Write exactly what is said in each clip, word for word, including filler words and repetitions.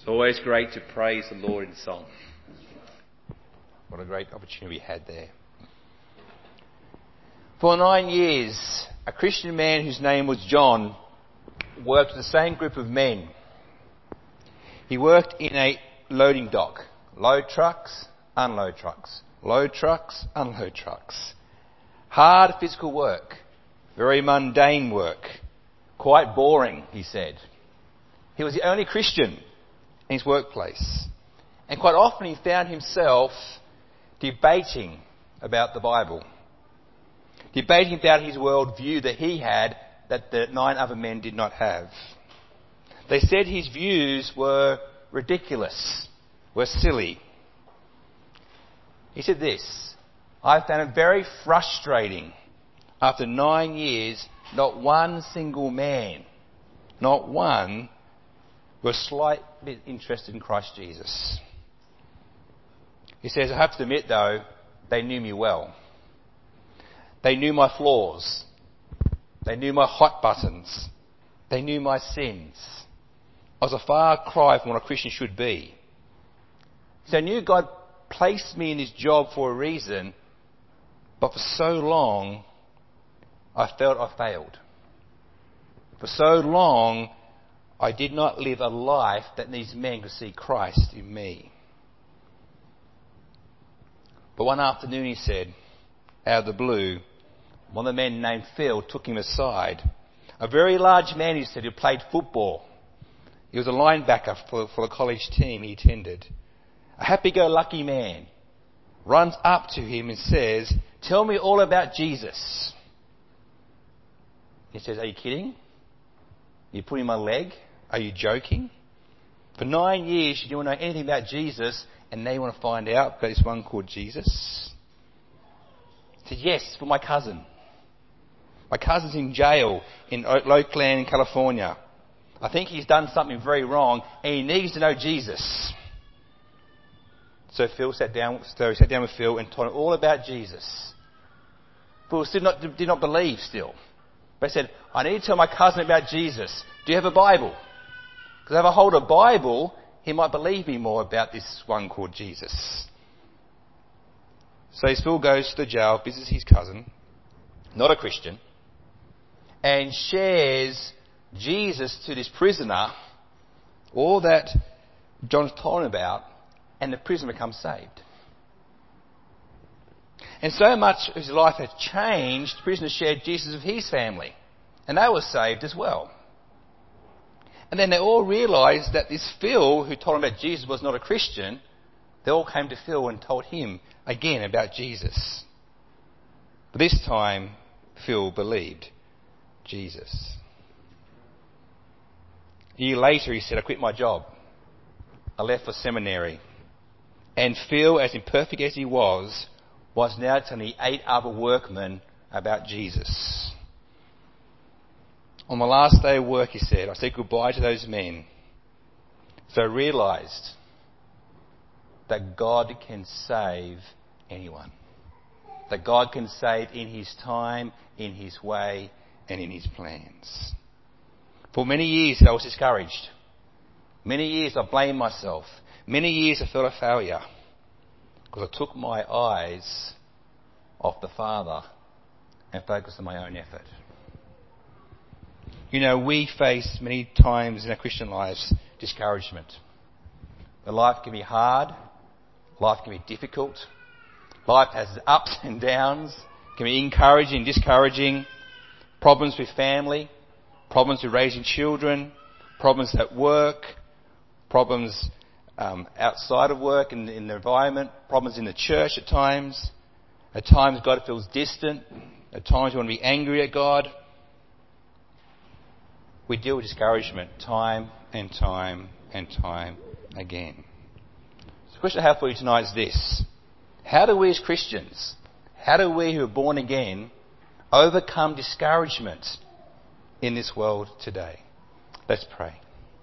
It's always great to praise the Lord in song. What a great opportunity we had there. For nine years, a Christian man whose name was John worked with the same group of men. He worked in a loading dock. Load trucks, unload trucks. Load trucks, unload trucks. Hard physical work. Very mundane work. Quite boring, he said. He was the only Christian in his workplace. And quite often he found himself debating about the Bible. Debating about his worldview that he had that the nine other men did not have. They said his views were ridiculous, were silly. He said this, "I found it very frustrating. After nine years, not one single man, not one, was slight bit interested in Christ Jesus." He says, "I have to admit though, they knew me well. They knew my flaws. They knew my hot buttons. They knew my sins. I was a far cry from what a Christian should be. So I knew God placed me in this job for a reason, but for so long, I felt I failed. For so long, I did not live a life that these men could see Christ in me." But one afternoon, he said, out of the blue, one of the men named Phil took him aside. A very large man, he said, who played football. He was a linebacker for, for the college team he attended. A happy-go-lucky man runs up to him and says, "Tell me all about Jesus." He says, "Are you kidding? You putting my leg? Are you joking? For nine years you don't know anything about Jesus, and now you want to find out about this one called Jesus?" He said, "Yes, for my cousin. My cousin's in jail in Oakland, in California. I think he's done something very wrong, and he needs to know Jesus." So Phil sat down. So he sat down with Phil and told him all about Jesus. Phil still not, did not believe still, but he said, "I need to tell my cousin about Jesus. Do you have a Bible? Because if I hold a Bible, he might believe me more about this one called Jesus." So Phil goes to the jail, visits his cousin, not a Christian, and shares Jesus to this prisoner, all that John's told him about, and the prisoner becomes saved. And so much his life had changed, the prisoner shared Jesus with his family, and they were saved as well. And then they all realised that this Phil, who told them about Jesus, was not a Christian. They all came to Phil and told him again about Jesus. But this time, Phil believed Jesus. A year later, he said, "I quit my job. I left for seminary." And Phil, as imperfect as he was, was now telling the eight other workmen about Jesus. "On my last day of work," he said, "I said goodbye to those men. So I realised that God can save anyone. That God can save in his time, in his way, and in his plans." For many years I was discouraged. Many years I blamed myself. Many years I felt a failure because I took my eyes off the Father and focused on my own effort. You know, we face many times in our Christian lives discouragement. The life can be hard. Life can be difficult. Life has ups and downs. It can be encouraging, discouraging. Problems with family. Problems with raising children. Problems at work. Problems um, outside of work in, in the environment. Problems in the church at times. At times God feels distant. At times we want to be angry at God. We deal with discouragement time and time and time again. So the question I have for you tonight is this. How do we as Christians, how do we who are born again overcome discouragement in this world today? Let's pray.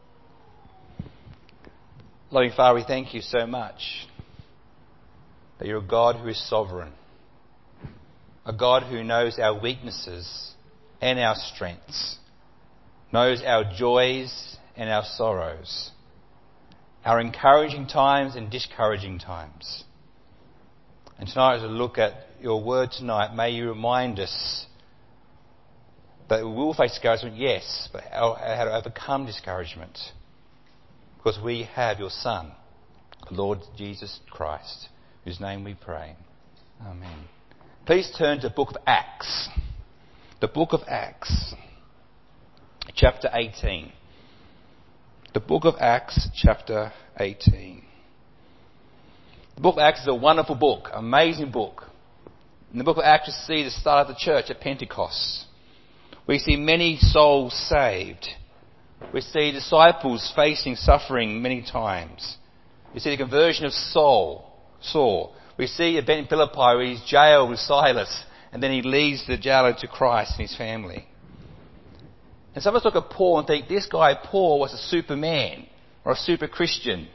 Loving Father, we thank you so much that you're a God who is sovereign. A God who knows our weaknesses and our strengths. Knows our joys and our sorrows. our encouraging times and discouraging times. And tonight, as we look at your word tonight, may you remind us that we will face discouragement, yes, but how, how to overcome discouragement. Because we have your Son, the Lord Jesus Christ, whose name we pray. Amen. Please turn to the book of Acts. The book of Acts, chapter eighteen. The book of Acts, chapter eighteen. The book of Acts is a wonderful book, amazing book. In the book of Acts, we see the start of the church at Pentecost. We see many souls saved. We see disciples facing suffering many times. We see the conversion of Saul, Saul. We see event in Philippi where he's jailed with Silas, and then he leads the jailer to Christ and his family. And some of us look at Paul and think this guy Paul was a superman or a super Christian.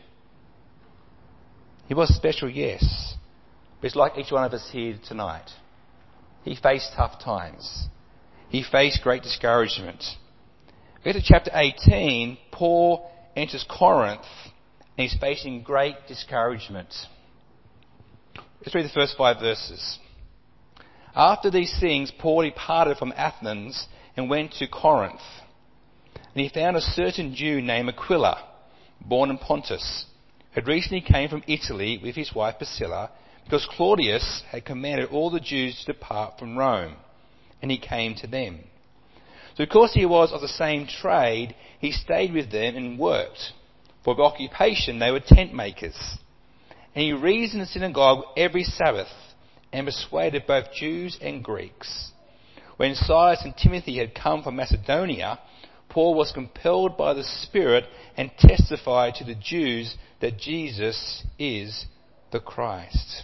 He was special, yes. But it's like each one of us here tonight. He faced tough times. He faced great discouragement. We get to chapter eighteen, Paul enters Corinth and he's facing great discouragement. Let's read the first five verses. After these things, Paul departed from Athens and went to Corinth. And he found a certain Jew named Aquila, born in Pontus, who had recently came from Italy with his wife Priscilla, because Claudius had commanded all the Jews to depart from Rome, and he came to them. So because he was of the same trade, he stayed with them and worked. For by occupation they were tent makers. And he reasoned in the synagogue every Sabbath, and persuaded both Jews and Greeks. When Silas and Timothy had come from Macedonia, Paul was compelled by the Spirit and testified to the Jews that Jesus is the Christ.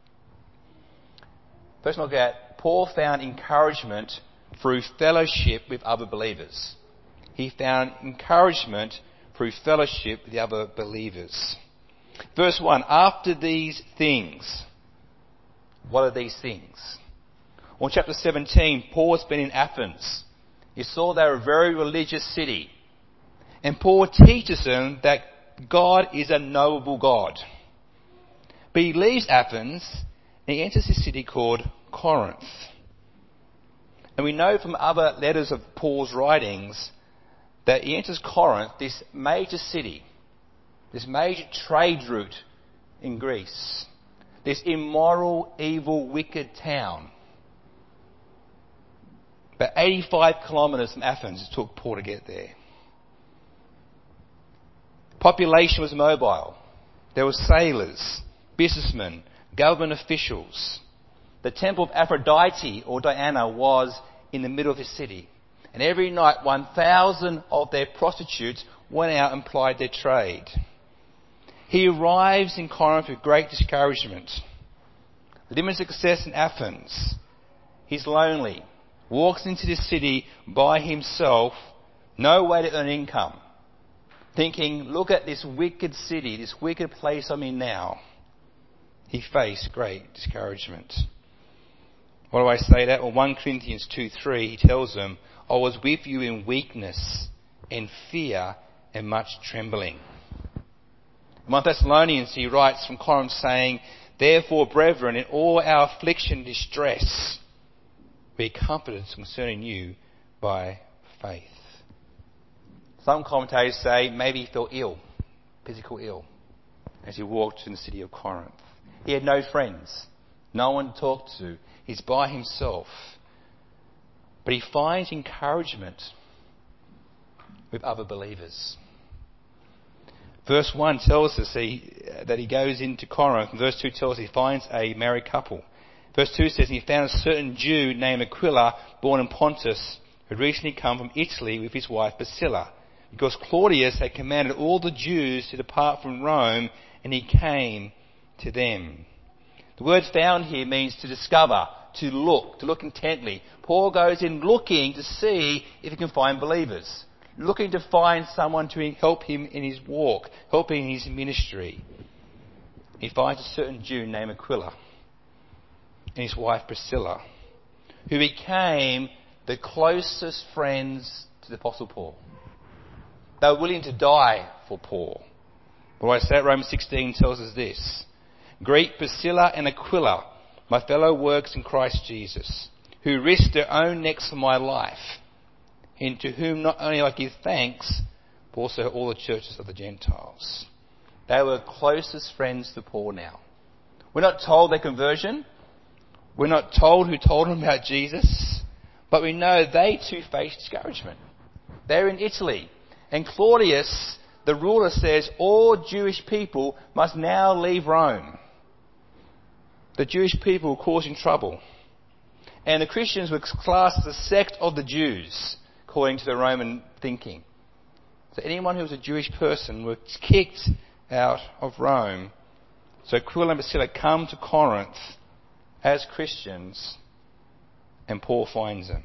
First look at Paul found encouragement through fellowship with other believers. He found encouragement through fellowship with the other believers. Verse one, after these things. What are these things? Well, in chapter seventeen, Paul has been in Athens. You saw they were a very religious city. And Paul teaches them that God is a knowable God. But he leaves Athens and he enters a city called Corinth. And we know from other letters of Paul's writings that he enters Corinth, this major city, this major trade route in Greece, this immoral, evil, wicked town. About eighty-five kilometres from Athens it took Paul to get there. Population was mobile. There were sailors, businessmen, government officials. The temple of Aphrodite or Diana was in the middle of the city. And every night one thousand of their prostitutes went out and plied their trade. He arrives in Corinth with great discouragement. Limited success in Athens. He's lonely. Walks into the city by himself. No way to earn income. Thinking, look at this wicked city, this wicked place I'm in now. He faced great discouragement. Why do I say that? Well, First Corinthians two three, he tells them, I was with you in weakness and fear and much trembling. In First Thessalonians, he writes from Corinth saying, therefore, brethren, in all our affliction and distress, we are comforted concerning you by faith. Some commentators say maybe he felt ill, physical ill, as he walked in the city of Corinth. He had no friends, no one to talk to. He's by himself. But he finds encouragement with other believers. Verse one tells us he, that he goes into Corinth. Verse two tells us he finds a married couple. Verse two says he found a certain Jew named Aquila, born in Pontus, who had recently come from Italy with his wife Priscilla, because Claudius had commanded all the Jews to depart from Rome, and he came to them. The word found here means to discover, to look, to look intently. Paul goes in looking to see if he can find believers, looking to find someone to help him in his walk, helping in his ministry. He finds a certain Jew named Aquila and his wife Priscilla, who became the closest friends to the Apostle Paul. They were willing to die for Paul. But what I say at Romans sixteen tells us this. Greet Priscilla and Aquila, my fellow workers in Christ Jesus, who risked their own necks for my life, and to whom not only I give thanks, but also all the churches of the Gentiles. They were closest friends to Paul now. We're not told their conversion. We're not told who told them about Jesus. But we know they too faced discouragement. They're in Italy. And Claudius, the ruler, says all Jewish people must now leave Rome. The Jewish people were causing trouble. And the Christians were classed as a sect of the Jews, according to the Roman thinking. So anyone who was a Jewish person was kicked out of Rome. So Aquila and Priscilla come to Corinth as Christians, and Paul finds them.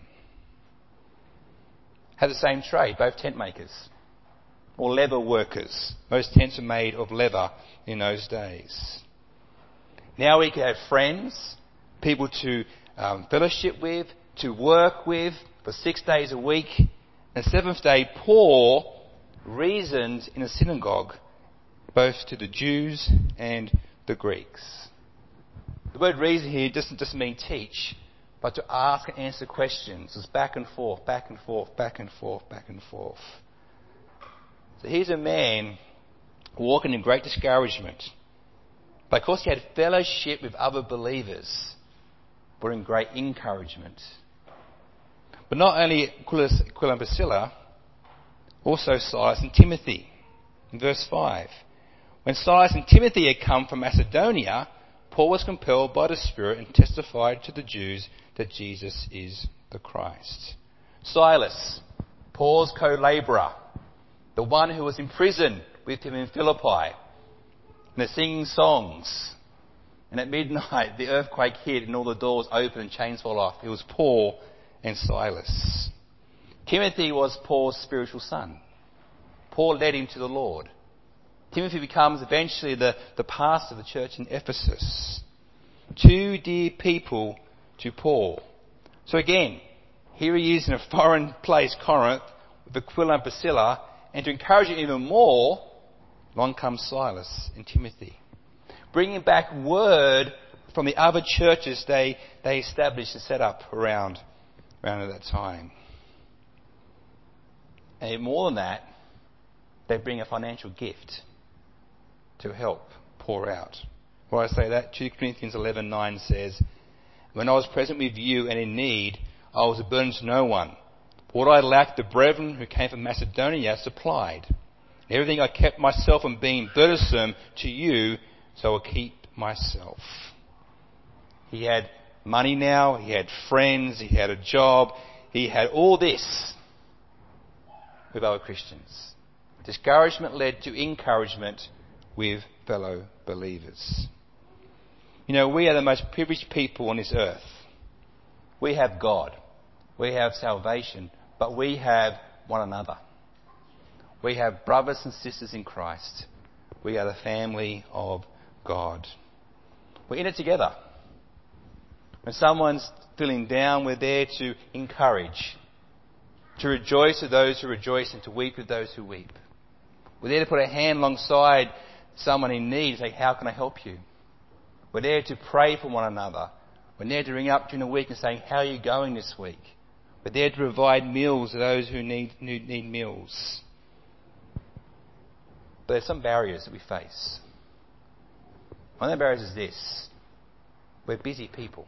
Had the same trade, both tent makers, or leather workers. Most tents were made of leather in those days. Now we could have friends, people to um, fellowship with, to work with for six days a week. And the seventh day, Paul reasoned in a synagogue, both to the Jews and the Greeks. The word reason here doesn't just mean teach, but to ask and answer questions. It's back and forth, back and forth, back and forth, back and forth. So here's a man walking in great discouragement. But of course he had fellowship with other believers, but in great encouragement. But not only Aquila and Priscilla, also Silas and Timothy. In verse five. When Silas and Timothy had come from Macedonia, Paul was compelled by the Spirit and testified to the Jews that Jesus is the Christ. Silas, Paul's co-labourer, the one who was in prison with him in Philippi, and they're singing songs. And at midnight, the earthquake hit and all the doors opened and chains fell off. It was Paul and Silas. Timothy was Paul's spiritual son. Paul led him to the Lord. Timothy becomes eventually the, the pastor of the church in Ephesus. Two dear people to Paul. So again, here he is in a foreign place, Corinth, with Aquila and Priscilla, and to encourage him even more, along comes Silas and Timothy, bringing back word from the other churches they, they established and set up around, around at that time. And more than that, they bring a financial gift to help pour out. Why I say that? Second Corinthians eleven nine says, when I was present with you and in need, I was a burden to no one. What I lacked, the brethren who came from Macedonia supplied. Everything I kept myself from being burdensome to you, so I'll keep myself. He had money now, he had friends, he had a job, he had all this with other Christians. Discouragement led to encouragement with fellow believers. You know, we are the most privileged people on this earth. We have God. We have salvation. But we have one another. We have brothers and sisters in Christ. We are the family of God. We're in it together. When someone's feeling down, we're there to encourage, to rejoice with those who rejoice and to weep with those who weep. We're there to put a hand alongside someone in need and say, how can I help you? We're there to pray for one another. We're there to ring up during the week and say, how are you going this week? We're there to provide meals to those who need, need, need meals. But there's some barriers that we face. One of the barriers is this. We're busy people.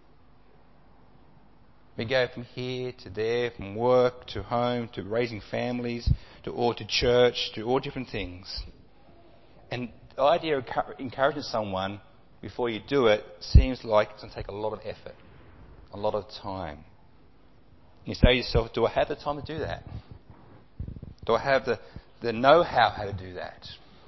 We go from here to there, from work to home, to raising families, to or to church, to all different things. And the idea of encouraging someone before you do it seems like it's going to take a lot of effort, a lot of time. You say to yourself, do I have the time to do that? Do I have the, the know-how how to do that?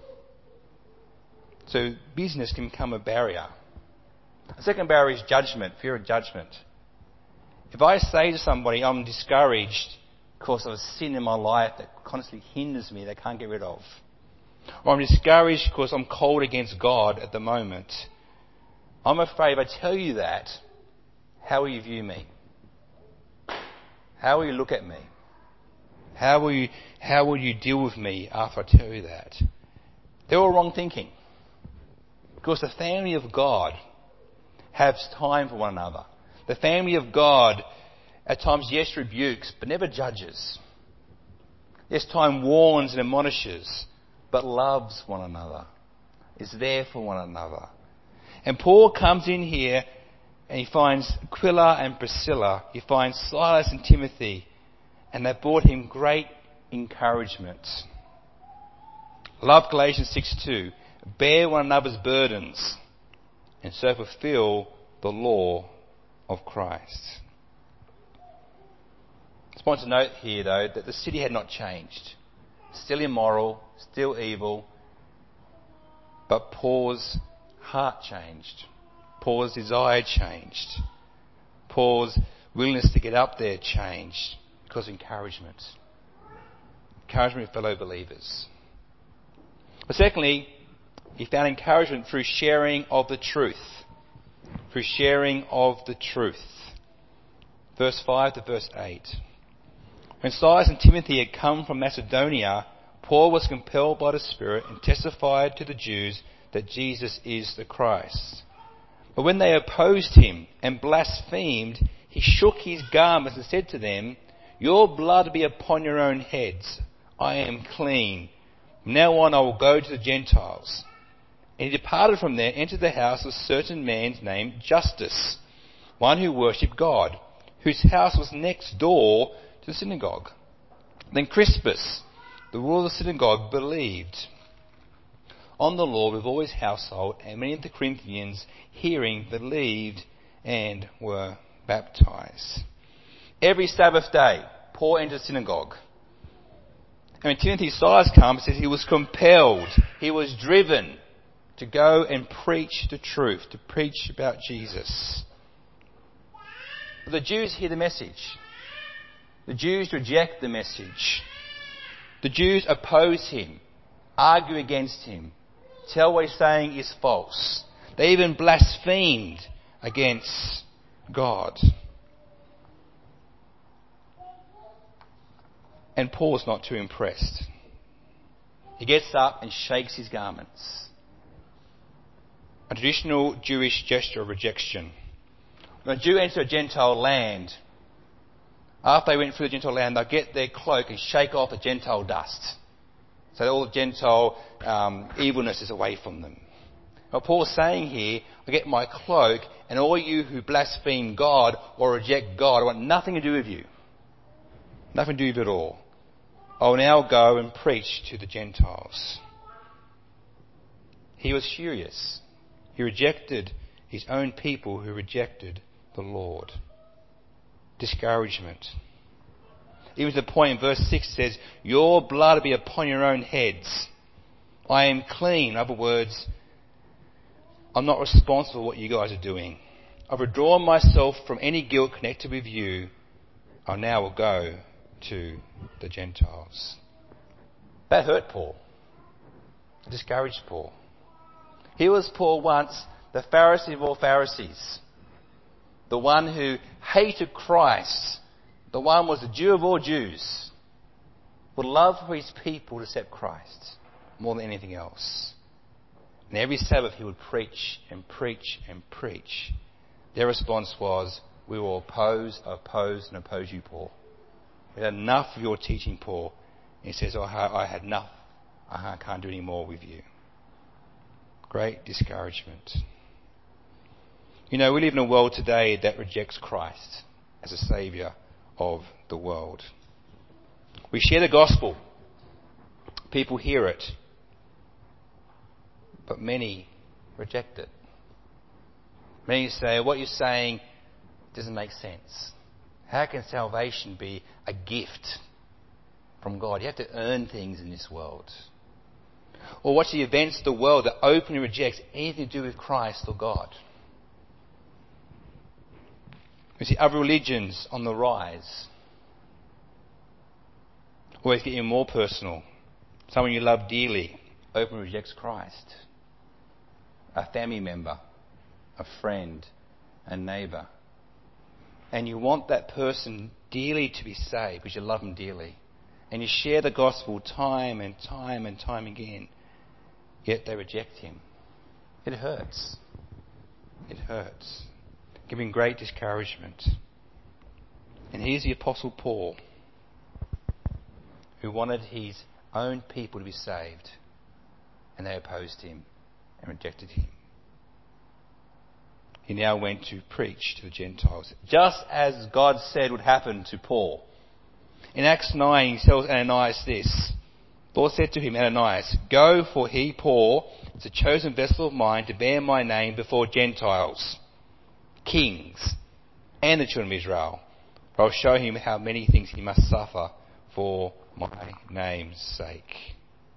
So business can become a barrier. The second barrier is judgment, fear of judgment. If I say to somebody, I'm discouraged because of a sin in my life that constantly hinders me, they can't get rid of. Or I'm discouraged because I'm cold against God at the moment. I'm afraid if I tell you that, how will you view me? How will you look at me? How will you, how will you deal with me after I tell you that? They're all wrong thinking. Because the family of God has time for one another. The family of God at times, yes, rebukes, but never judges. Yes, time warns and admonishes, but loves one another. Is there for one another. And Paul comes in here and he finds Aquila and Priscilla. He finds Silas and Timothy. And they've brought him great encouragement. Love Galatians six two. Bear one another's burdens and so fulfill the law of Christ. I just want to note here, though, that the city had not changed. Still immoral, still evil, but Paul's heart changed. Paul's desire changed. Paul's willingness to get up there changed because of encouragement. Encouragement of fellow believers. But secondly, he found encouragement through sharing of the truth. Through sharing of the truth. Verse five to verse eight. When Silas and Timothy had come from Macedonia, Paul was compelled by the Spirit and testified to the Jews that Jesus is the Christ. But when they opposed him and blasphemed, he shook his garments and said to them, "Your blood be upon your own heads. I am clean. From now on I will go to the Gentiles." And he departed from there, entered the house of a certain man named Justus, one who worshipped God, whose house was next door to the synagogue. Then Crispus, the ruler of the synagogue, believed on the Lord with all his household, and many of the Corinthians, hearing, believed and were baptized. Every Sabbath day, Paul entered the synagogue. And when Timothy and Silas come, it says he was compelled, he was driven to go and preach the truth, to preach about Jesus. But the Jews hear the message. The Jews reject the message. The Jews oppose him, argue against him, tell what he's saying is false. They even blasphemed against God. And Paul's not too impressed. He gets up and shakes his garments. A traditional Jewish gesture of rejection. When a Jew enters a Gentile land, after they went through the Gentile land, they'll get their cloak and shake off the Gentile dust. So that all the Gentile um, evilness is away from them. What Paul's saying here, I get my cloak, and all you who blaspheme God or reject God, I want nothing to do with you. Nothing to do with it at all. I will now go and preach to the Gentiles. He was furious. He rejected his own people who rejected the Lord. Discouragement. Even to the point in verse six says, "Your blood be upon your own heads. I am clean." In other words, I'm not responsible for what you guys are doing. I've withdrawn myself from any guilt connected with you. I now will go to the Gentiles. That hurt Paul. It discouraged Paul. He was, Paul, once the Pharisee of all Pharisees. The one who hated Christ. The one who was the Jew of all Jews. Would love for his people to accept Christ more than anything else. And every Sabbath he would preach and preach and preach. Their response was, "We will oppose, oppose and oppose you, Paul. We had enough of your teaching, Paul." And he says, oh, I had enough. I can't do any more with you. Great discouragement. You know, we live in a world today that rejects Christ as a saviour of the world. We share the gospel. People hear it. But many reject it. Many say, what you're saying doesn't make sense. How can salvation be a gift from God? You have to earn things in this world. Or watch the events of the world that openly rejects anything to do with Christ or God. We see other religions on the rise. Or it's getting more personal. Someone you love dearly openly rejects Christ. A family member, a friend, a neighbour. And you want that person dearly to be saved because you love them dearly. And you share the gospel time and time and time again. yet they reject him. It hurts. It hurts, giving great discouragement. And here's the Apostle Paul, who wanted his own people to be saved, and they opposed him and rejected him. He now went to preach to the Gentiles, just as God said would happen to Paul. In Acts nine, he tells Ananias this. The Lord said to him, Ananias, go, for he, Paul, is a chosen vessel of mine to bear my name before Gentiles, kings, and the children of Israel. For I will show him how many things he must suffer for my name's sake.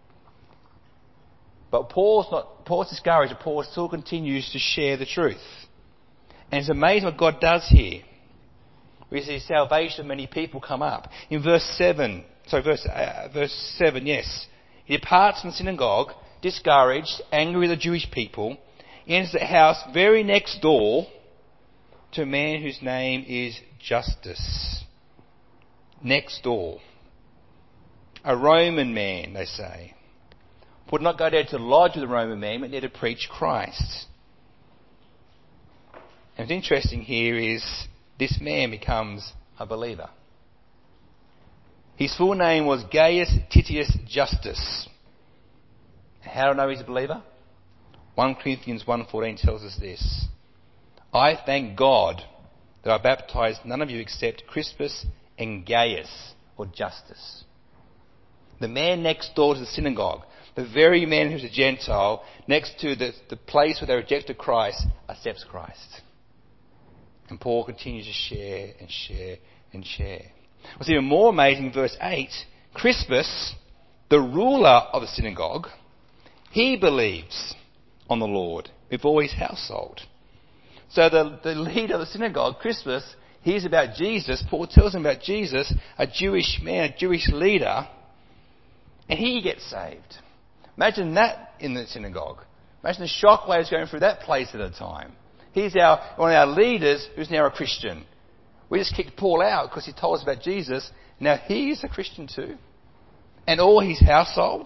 But Paul's not, Paul's discouraged, but Paul still continues to share the truth. And it's amazing what God does here. We see salvation of many people come up. In verse seven, sorry, verse, uh, verse seven, yes. He departs from the synagogue, discouraged, angry with the Jewish people. He enters the house very next door to a man whose name is Justus. Next door. A Roman man, they say. Would not go there to lodge with a Roman man, but there to preach Christ. And what's interesting here is this man becomes a believer. His full name was Gaius Titius Justus. How do I know he's a believer? First Corinthians one fourteen tells us this. I thank God that I baptized none of you except Crispus and Gaius, or Justus. The man next door to the synagogue, the very man who's a Gentile, next to the, the place where they rejected Christ, accepts Christ. And Paul continues to share and share and share. What's even more amazing, verse eight, Crispus, the ruler of the synagogue, he believes on the Lord with all his household. So the, the leader of the synagogue, Crispus, hears about Jesus. Paul tells him about Jesus, a Jewish man, a Jewish leader, and he gets saved. Imagine that in the synagogue. Imagine the shockwaves going through that place at a time. He's our, one of our leaders who's now a Christian. We just kicked Paul out because he told us about Jesus. Now he's a Christian too. And all his household.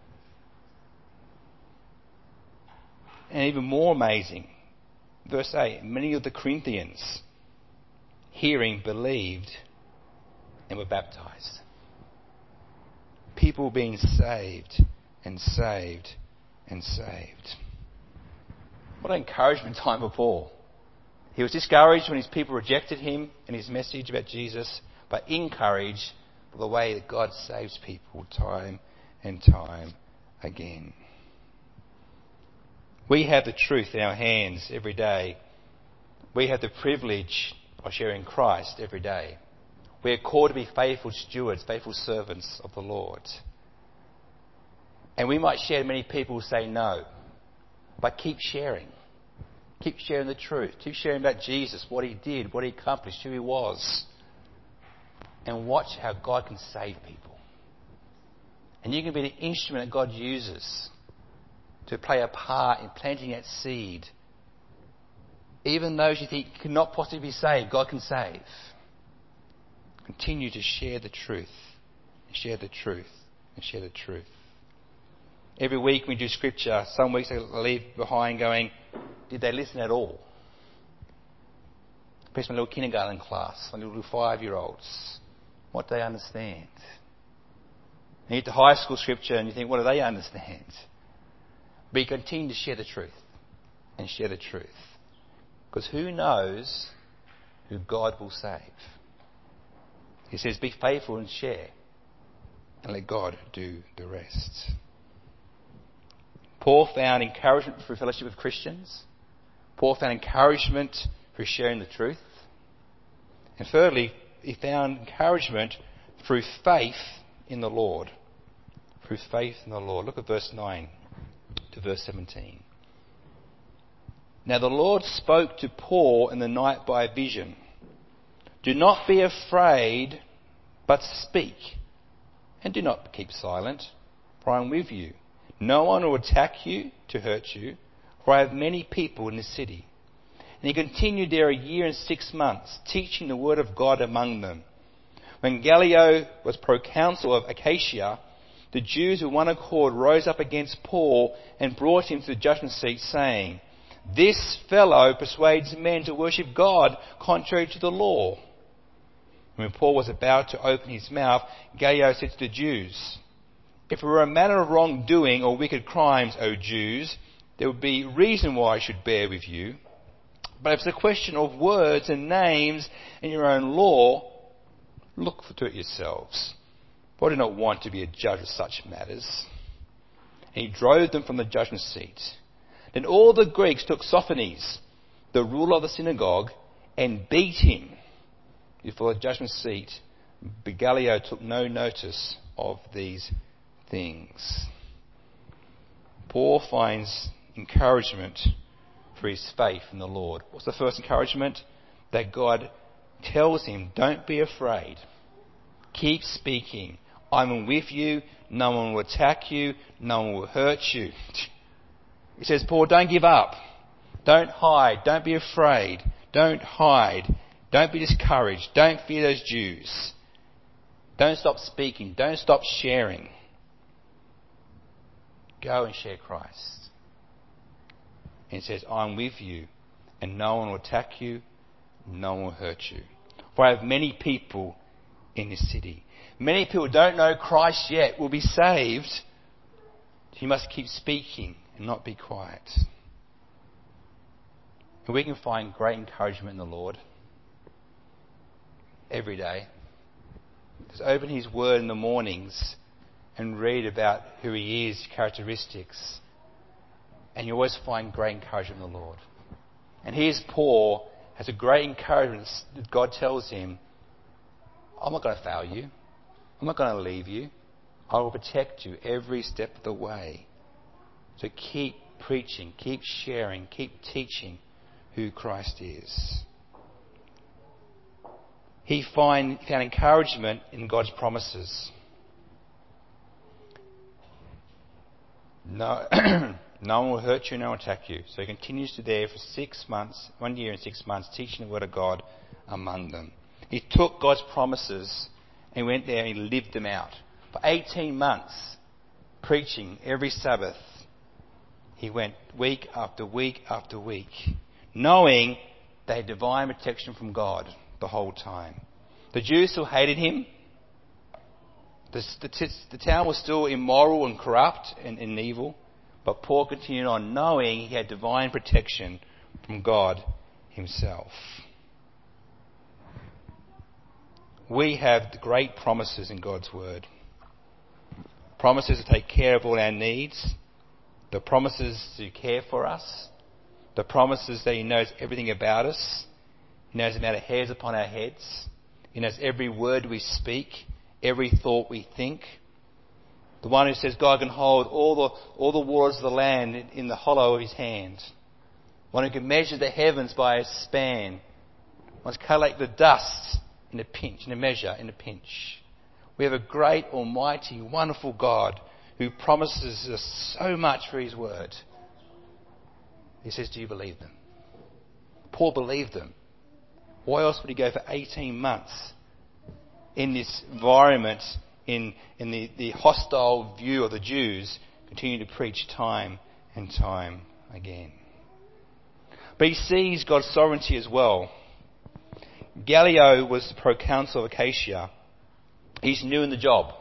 And even more amazing, verse eight, many of the Corinthians, hearing, believed and were baptized. People being saved and saved and saved. What an encouragement time for Paul. He was discouraged when his people rejected him and his message about Jesus, but encouraged by the way that God saves people time and time again. We have the truth in our hands every day. We have the privilege of sharing Christ every day. We are called to be faithful stewards, faithful servants of the Lord. And we might share, many people who say no. But keep sharing. Keep sharing the truth. Keep sharing about Jesus, what he did, what he accomplished, who he was. And watch how God can save people. And you can be the instrument that God uses to play a part in planting that seed. Even those you think cannot possibly be saved, God can save. Continue to share the truth. And share the truth. And share the truth. Every week we do scripture. Some weeks I leave behind going, did they listen at all? Especially my little kindergarten class, my little five-year-olds. What do they understand? And you get to high school scripture and you think, what do they understand? But you continue to share the truth. And share the truth. Because who knows who God will save? He says, be faithful and share. And let God do the rest. Paul found encouragement through fellowship with Christians. Paul found encouragement through sharing the truth. And thirdly, he found encouragement through faith in the Lord. Through faith in the Lord. Look at verse nine to verse seventeen. Now the Lord spoke to Paul in the night by a vision. Do not be afraid, but speak. And do not keep silent, for I am with you. No one will attack you to hurt you, for I have many people in this city. And he continued there a year and six months, teaching the word of God among them. When Gallio was proconsul of Achaia, the Jews with one accord rose up against Paul and brought him to the judgment seat, saying, "This fellow persuades men to worship God contrary to the law." When Paul was about to open his mouth, Gallio said to the Jews, "If it were a matter of wrongdoing or wicked crimes, O Jews, there would be reason why I should bear with you. But if it's a question of words and names and your own law, look to it yourselves. For I do not want to be a judge of such matters." And he drove them from the judgment seat. Then all the Greeks took Sosthenes, the ruler of the synagogue, and beat him before the judgment seat. But Gallio took no notice of these things. Paul finds encouragement for his faith in the Lord. What's the first encouragement? That God tells him, don't be afraid. Keep speaking. I'm with you. No one will attack you. No one will hurt you. He says, Paul, don't give up. Don't hide. Don't be afraid. Don't hide. Don't be discouraged. Don't fear those Jews. Don't stop speaking. Don't stop sharing. Go and share Christ. And he says, I'm with you, and no one will attack you, no one will hurt you. For I have many people in this city. Many people who don't know Christ yet will be saved. You must keep speaking and not be quiet. And we can find great encouragement in the Lord every day. Just open his word in the mornings and read about who he is, characteristics. And you always find great encouragement in the Lord. And here's Paul has a great encouragement that God tells him, I'm not going to fail you. I'm not going to leave you. I will protect you every step of the way. So keep preaching, keep sharing, keep teaching who Christ is. He find, found encouragement in God's promises. No, no one will hurt you, no one will attack you. So he continues to there for six months, one year and six months, teaching the word of God among them. He took God's promises and went there and he lived them out. For eighteen months, preaching every Sabbath. He went week after week after week, knowing they had divine protection from God the whole time. The Jews still hated him. The, the, the town was still immoral and corrupt and, and evil. But Paul continued on knowing he had divine protection from God himself. We have great promises in God's word. Promises to take care of all our needs. The promises to care for us. The promises that he knows everything about us. He knows the amount of hairs upon our heads. He knows every word we speak, every thought we think. The one who says God can hold all the all the waters of the land in, in the hollow of his hand. One who can measure the heavens by a span. One who can collect the dust in a pinch, in a measure, in a pinch. We have a great, almighty, wonderful God who promises us so much for his word. He says, do you believe them? Paul believed them. Why else would he go for eighteen months in this environment, in, in the, the hostile view of the Jews, continue to preach time and time again? But he sees God's sovereignty as well. Gallio was the proconsul of Achaia. He's new in the job.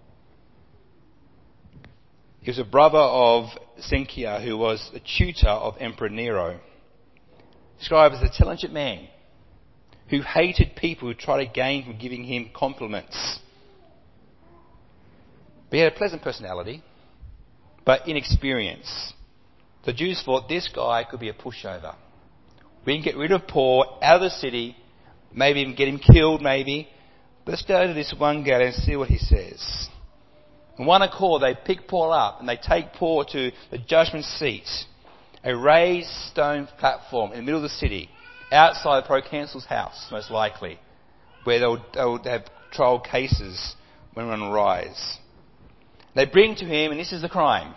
He was a brother of Senkia, who was a tutor of Emperor Nero. Described as a talented man who hated people who tried to gain from giving him compliments. But he had a pleasant personality, but inexperience. The Jews thought this guy could be a pushover. We can get rid of Paul out of the city, maybe even get him killed, maybe. But let's go to this one guy and see what he says. In one accord, they pick Paul up and they take Paul to the judgment seat, a raised stone platform in the middle of the city, outside the proconsul's house, most likely, where they would, they would have trial cases when one rise. They bring to him, and this is the crime.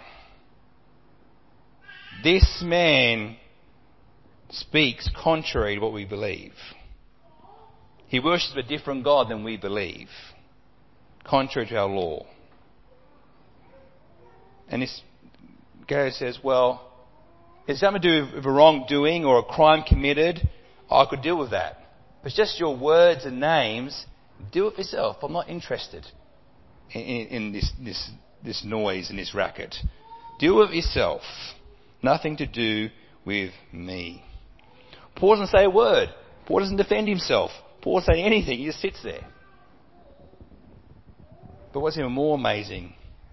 This man speaks contrary to what we believe. He worships a different God than we believe, contrary to our law. And this Gallio says, well, it's something to do with a wrongdoing or a crime committed. I could deal with that. But it's just your words and names. Deal with yourself. I'm not interested in, in, in this, this, this noise and this racket. Deal with yourself. Nothing to do with me. Paul doesn't say a word. Paul doesn't defend himself. Paul doesn't say anything. He just sits there. But what's even more amazing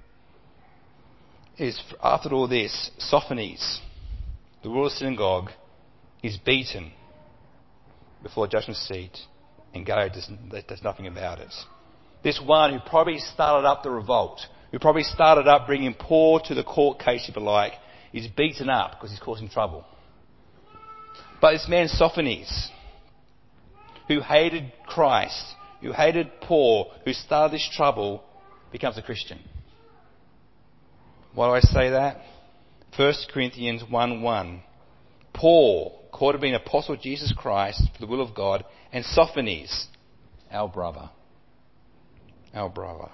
is after all this, Sosthenes, the ruler of the synagogue, is beaten before the judgment seat, and Gallio does, does nothing about it. This one who probably started up the revolt, who probably started up bringing Paul to the court case, if you like, is beaten up because he's causing trouble. But this man Sosthenes, who hated Christ, who hated Paul, who started this trouble, becomes a Christian. Why do I say that? First Corinthians one one. Paul, called to be an apostle of Jesus Christ for the will of God, and Sosthenes, our brother. Our brother.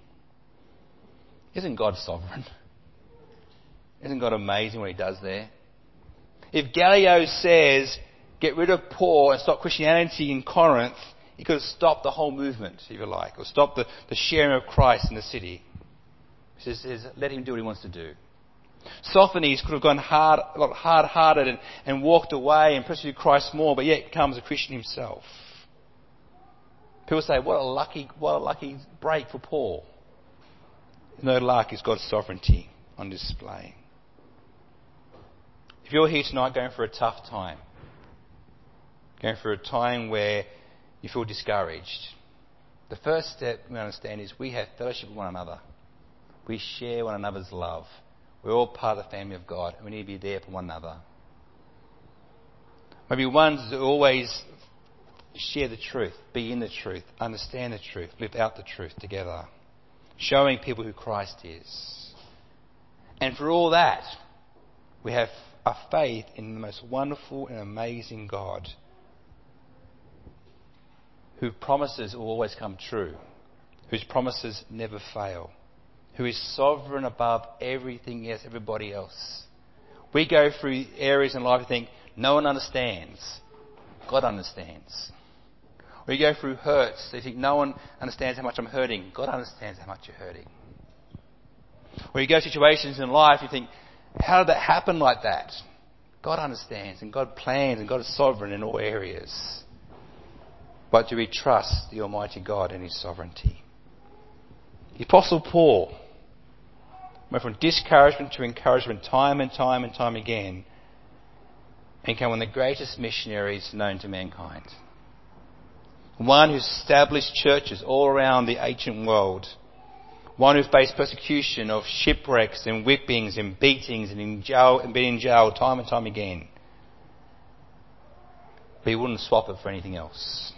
Isn't God sovereign? Isn't God amazing what he does there? If Gallio says, get rid of Paul and stop Christianity in Corinth, he could have stopped the whole movement, if you like, or stopped the, the sharing of Christ in the city. He says, let him do what he wants to do. Sosthenes could have gone hard, a lot hard-hearted and, and walked away and persecuted Christ more, but yet becomes a Christian himself. People say, what a lucky, what a lucky break for Paul. No luck is God's sovereignty on display. If you're here tonight going through a tough time, going through a time where you feel discouraged, the first step we understand is we have fellowship with one another. We share one another's love. We're all part of the family of God, and we need to be there for one another. Maybe ones that always share the truth, be in the truth, understand the truth, live out the truth together, showing people who Christ is. And for all that, we have a faith in the most wonderful and amazing God, whose promises will always come true, whose promises never fail, who is sovereign above everything else, everybody else. We go through areas in life and think, no one understands. God understands. We go through hurts, you think no one understands how much I'm hurting. God understands how much you're hurting. Or you go through situations in life, you think, how did that happen like that? God understands, and God plans, and God is sovereign in all areas. But do we trust the Almighty God and His sovereignty? The Apostle Paul went from discouragement to encouragement time and time and time again, and became one of the greatest missionaries known to mankind. One who established churches all around the ancient world. One who faced persecution of shipwrecks and whippings and beatings and in jail and been in jail time and time again. But he wouldn't swap it for anything else.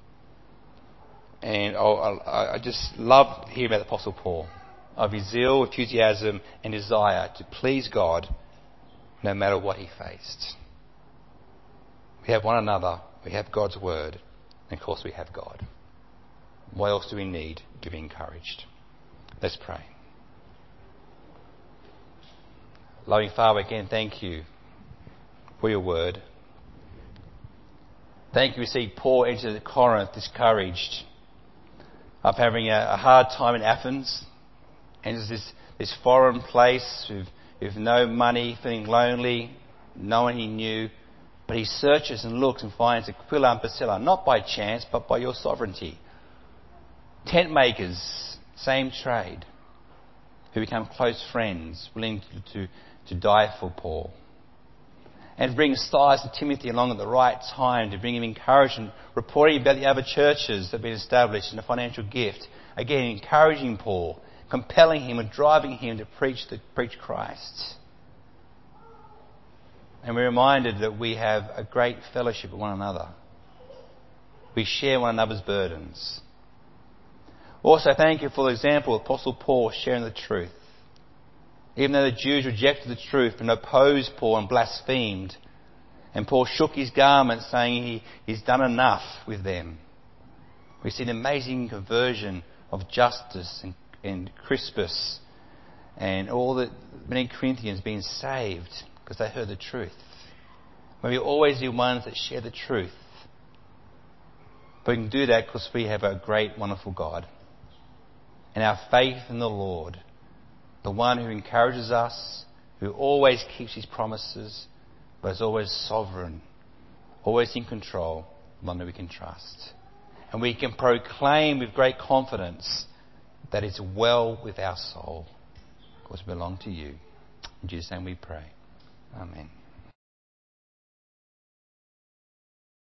And I, I just love hearing about the Apostle Paul, of his zeal, enthusiasm and desire to please God no matter what he faced. We have one another, we have God's word, and of course we have God. What else do we need to be encouraged? Let's pray. Loving Father, again, thank you for your word. Thank you. We see Paul enter Corinth discouraged of having a, a hard time in Athens, enters this, this foreign place with, with no money, feeling lonely, no one he knew. But he searches and looks and finds Aquila and Priscilla, not by chance, but by your sovereignty. Tent makers, same trade, who become close friends, willing to, to, to die for Paul. And bring Silas and Timothy along at the right time to bring him encouragement, reporting about the other churches that have been established and a financial gift. Again, encouraging Paul, compelling him and driving him to preach, to preach Christ. And we're reminded that we have a great fellowship with one another. We share one another's burdens. Also, thank you for the example of Apostle Paul sharing the truth. Even though the Jews rejected the truth and opposed Paul and blasphemed, and Paul shook his garment saying he, he's done enough with them. We see an amazing conversion of Justus and, and Crispus And all the many Corinthians being saved because they heard the truth. May we always be ones that share the truth. But we can do that because we have a great, wonderful God. And our faith in the Lord, the one who encourages us, who always keeps his promises, but is always sovereign, always in control, one that we can trust. And we can proclaim with great confidence that it's well with our soul, because we belong to you. In Jesus' name we pray. Amen.